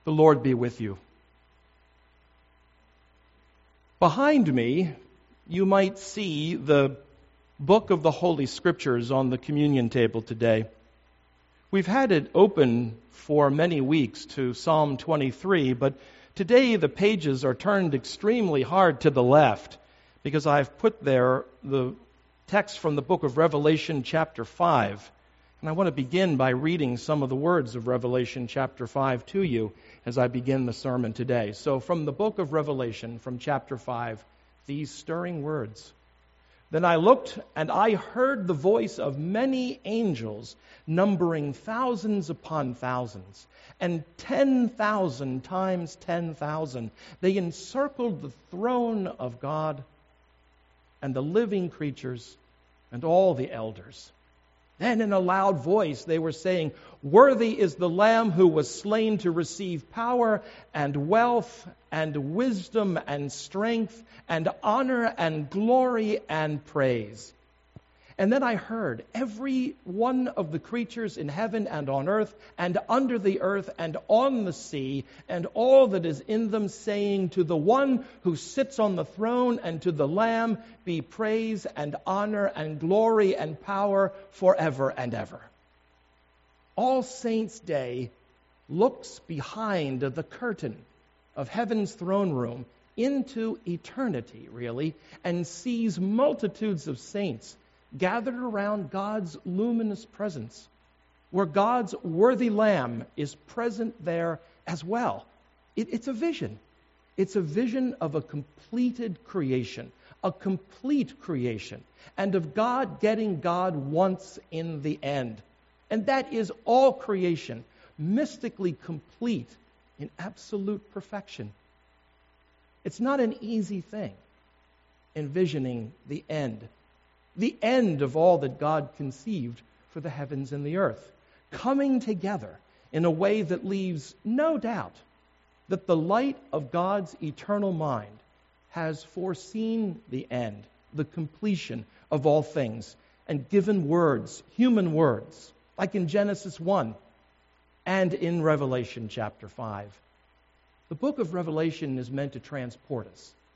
The Lord be with you. Behind me, you might see the book of the Holy Scriptures on the communion table today. We've had it open for many weeks to Psalm 23, but today the pages are turned extremely hard to the left because I've put there the text from the book of Revelation chapter 5. And I want to begin by reading some of the words of Revelation chapter 5 to you as I begin the sermon today. So from the book of Revelation, from chapter 5, these stirring words. Then I looked, and I heard the voice of many angels, numbering thousands upon thousands, and 10,000 times 10,000. They encircled the throne of God and the living creatures and all the elders. Then in a loud voice they were saying, "Worthy is the Lamb who was slain to receive power and wealth and wisdom and strength and honor and glory and praise." And then I heard every one of the creatures in heaven and on earth and under the earth and on the sea and all that is in them saying, "To the one who sits on the throne and to the Lamb be praise and honor and glory and power forever and ever." All Saints' Day looks behind the curtain of heaven's throne room into eternity, really, and sees multitudes of saints gathered around God's luminous presence, where God's worthy Lamb is present there as well. It's a vision. It's a vision of a completed creation, a complete creation, and of God getting God once in the end. And that is all creation, mystically complete in absolute perfection. It's not an easy thing, envisioning the end of all that God conceived for the heavens and the earth, coming together in a way that leaves no doubt that the light of God's eternal mind has foreseen the end, the completion of all things, and given words, human words, like in Genesis 1 and in Revelation chapter 5. The book of Revelation is meant to transport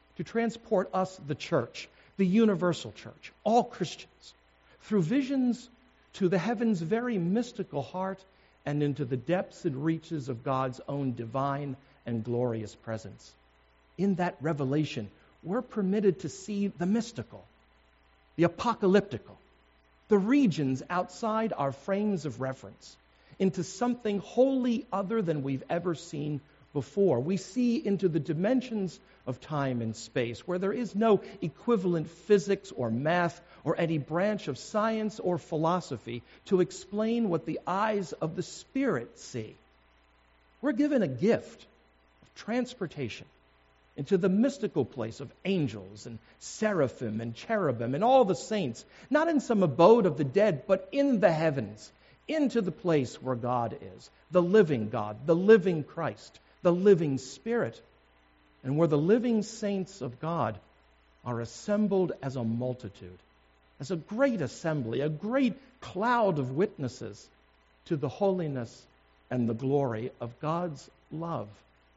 us, the church, the universal church, all Christians, through visions to the heaven's very mystical heart and into the depths and reaches of God's own divine and glorious presence. In that revelation, we're permitted to see the mystical, the apocalyptical, the regions outside our frames of reference, into something wholly other than we've ever seen before. We see into the dimensions of time and space where there is no equivalent physics or math or any branch of science or philosophy to explain what the eyes of the Spirit see. We're given a gift of transportation into the mystical place of angels and seraphim and cherubim and all the saints, not in some abode of the dead, but in the heavens, into the place where God is, the living God, the living Christ, the living Spirit, and where the living saints of God are assembled as a multitude, as a great assembly, a great cloud of witnesses to the holiness and the glory of God's love.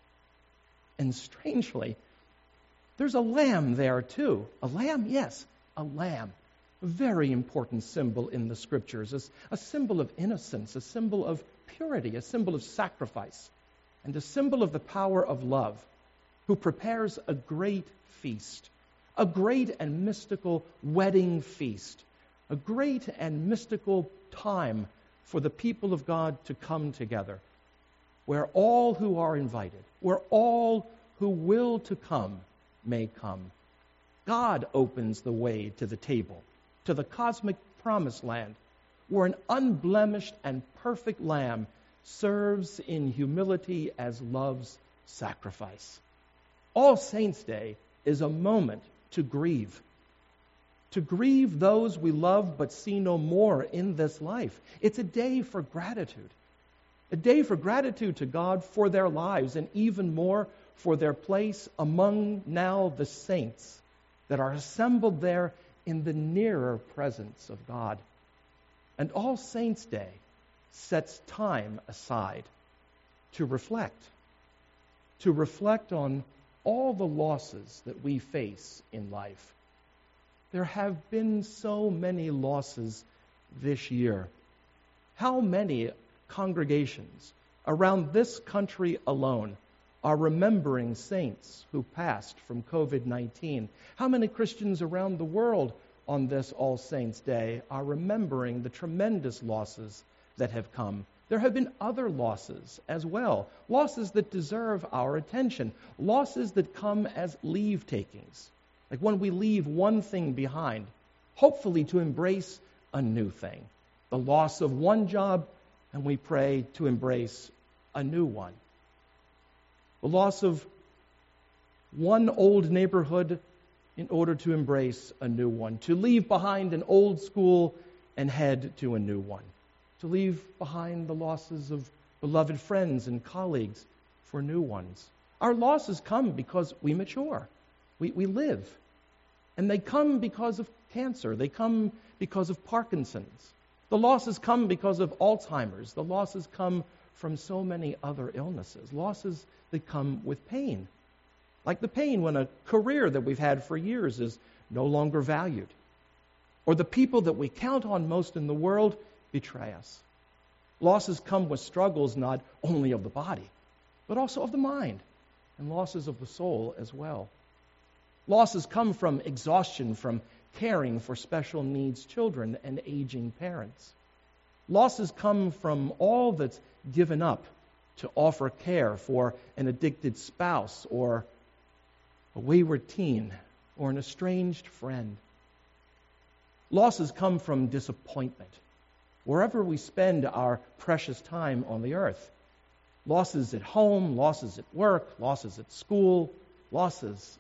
And strangely, there's a lamb there too. A lamb? Yes, a lamb. A very important symbol in the Scriptures, a symbol of innocence, a symbol of purity, a symbol of sacrifice, and a symbol of the power of love, who prepares a great feast, a great and mystical wedding feast, a great and mystical time for the people of God to come together, where all who are invited, where all who will to come may come. God opens the way to the table, to the cosmic promised land, where an unblemished and perfect lamb serves in humility as love's sacrifice. All Saints' Day is a moment to grieve those we love but see no more in this life. It's a day for gratitude to God for their lives, and even more for their place among now the saints that are assembled there in the nearer presence of God. And All Saints' Day sets time aside to reflect, to reflect on all the losses that we face in life. There have been so many losses this year. How many congregations around this country alone are remembering saints who passed from COVID-19? How many Christians around the world on this All Saints' Day are remembering the tremendous losses that have come? There have been other losses as well, losses that deserve our attention, losses that come as leave takings, like when we leave one thing behind, hopefully to embrace a new thing. The loss of one job, and we pray to embrace a new one. The loss of one old neighborhood in order to embrace a new one. To leave behind an old school and head to a new one. To leave behind the losses of beloved friends and colleagues for new ones. Our losses come because we mature. We live. And they come because of cancer. They come because of Parkinson's. The losses come because of Alzheimer's. The losses come from so many other illnesses. Losses that come with pain. Like the pain when a career that we've had for years is no longer valued. Or the people that we count on most in the world betray us. Losses come with struggles not only of the body, but also of the mind, and losses of the soul as well. Losses come from exhaustion, from caring for special needs children and aging parents. Losses come from all that's given up to offer care for an addicted spouse or a wayward teen or an estranged friend. Losses come from disappointment, wherever we spend our precious time on the earth. Losses at home, losses at work, losses at school, losses.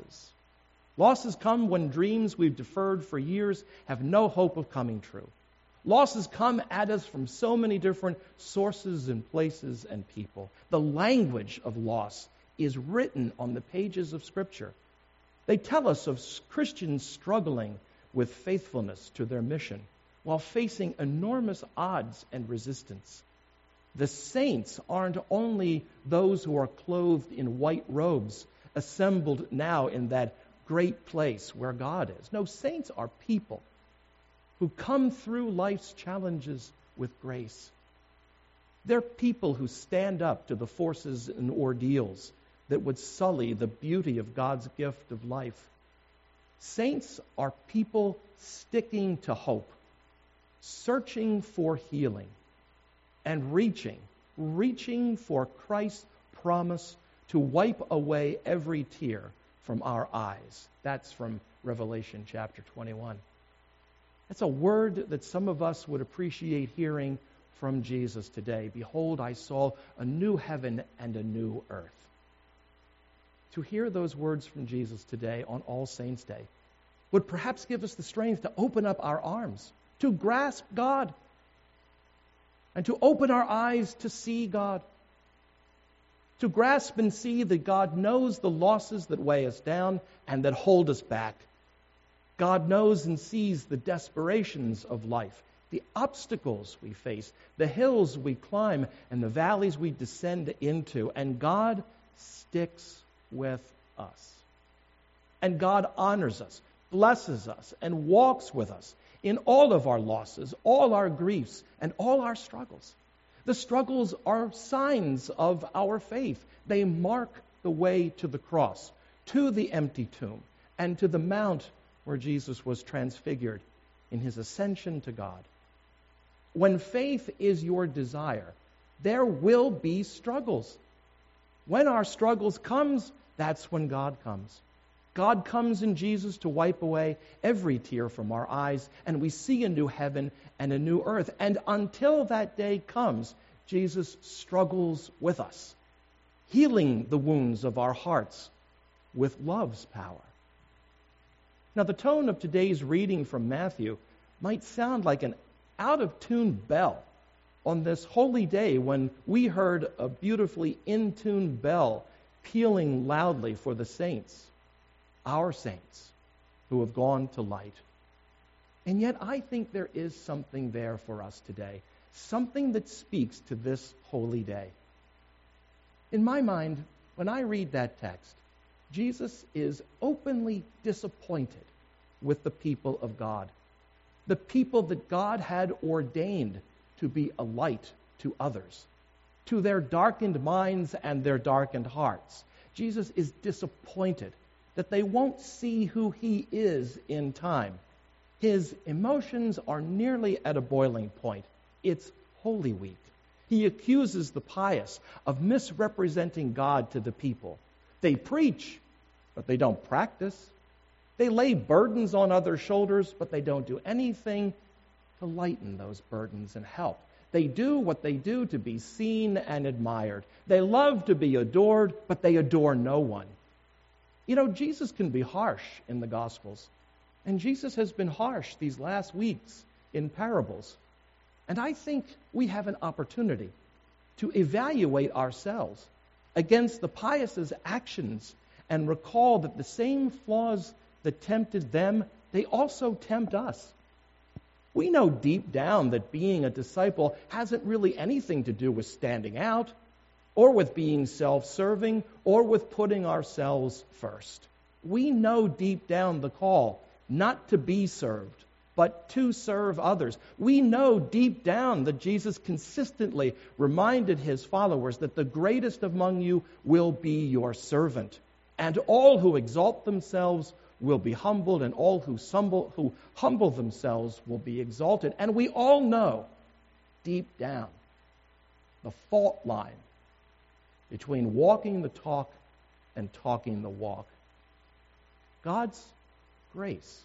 Losses come when dreams we've deferred for years have no hope of coming true. Losses come at us from so many different sources and places and people. The language of loss is written on the pages of Scripture. They tell us of Christians struggling with faithfulness to their mission while facing enormous odds and resistance. The saints aren't only those who are clothed in white robes, assembled now in that great place where God is. No, saints are people who come through life's challenges with grace. They're people who stand up to the forces and ordeals that would sully the beauty of God's gift of life. Saints are people sticking to hope, searching for healing, and reaching for Christ's promise to wipe away every tear from our eyes. That's from Revelation chapter 21. That's a word that some of us would appreciate hearing from Jesus today. Behold, I saw a new heaven and a new earth. To hear those words from Jesus today on All Saints' Day would perhaps give us the strength to open up our arms, to grasp God, and to open our eyes to see God. To grasp and see that God knows the losses that weigh us down and that hold us back. God knows and sees the desperations of life, the obstacles we face, the hills we climb, and the valleys we descend into. And God sticks with us. And God honors us, blesses us, and walks with us in all of our losses, all our griefs, and all our struggles. The struggles are signs of our faith. They mark the way to the cross, to the empty tomb, and to the mount where Jesus was transfigured in his ascension to God. When faith is your desire, there will be struggles. When our struggles comes, that's when God comes. God comes in Jesus to wipe away every tear from our eyes, and we see a new heaven and a new earth. And until that day comes, Jesus struggles with us, healing the wounds of our hearts with love's power. Now, the tone of today's reading from Matthew might sound like an out-of-tune bell on this holy day when we heard a beautifully in-tune bell pealing loudly for the saints, our saints, who have gone to light. And yet I think there is something there for us today, something that speaks to this holy day. In my mind, when I read that text, Jesus is openly disappointed with the people of God, the people that God had ordained to be a light to others, to their darkened minds and their darkened hearts. Jesus is disappointed that they won't see who he is in time. His emotions are nearly at a boiling point. It's Holy Week. He accuses the pious of misrepresenting God to the people. They preach, but they don't practice. They lay burdens on others' shoulders, but they don't do anything to lighten those burdens and help. They do what they do to be seen and admired. They love to be adored, but they adore no one. You know, Jesus can be harsh in the Gospels, and Jesus has been harsh these last weeks in parables. And I think we have an opportunity to evaluate ourselves against the pious' actions and recall that the same flaws that tempted them, they also tempt us. We know deep down that being a disciple hasn't really anything to do with standing out, or with being self-serving, or with putting ourselves first. We know deep down the call not to be served, but to serve others. We know deep down that Jesus consistently reminded his followers that the greatest among you will be your servant, and all who exalt themselves will be humbled, and all who humble themselves will be exalted. And we all know deep down the fault line between walking the talk and talking the walk. God's grace,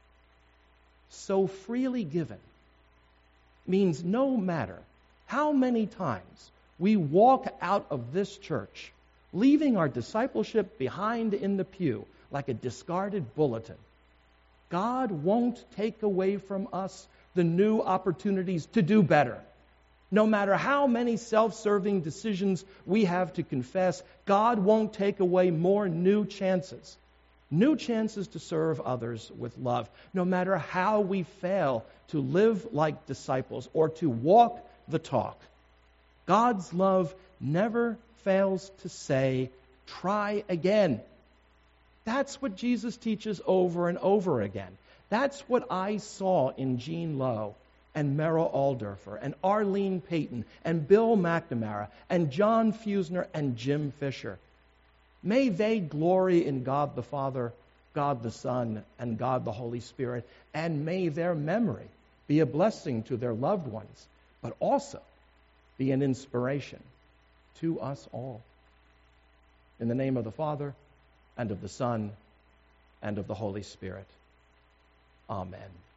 so freely given, means no matter how many times we walk out of this church, leaving our discipleship behind in the pew like a discarded bulletin, God won't take away from us the new opportunities to do better. No matter how many self-serving decisions we have to confess, God won't take away more new chances to serve others with love. No matter how we fail to live like disciples or to walk the talk, God's love never fails to say, try again. That's what Jesus teaches over and over again. That's what I saw in Gene Lowe and Merrill Alderfer and Arlene Payton and Bill McNamara and John Fusner and Jim Fisher. May they glory in God the Father, God the Son, and God the Holy Spirit, and may their memory be a blessing to their loved ones, but also be an inspiration to us all. In the name of the Father, and of the Son, and of the Holy Spirit. Amen.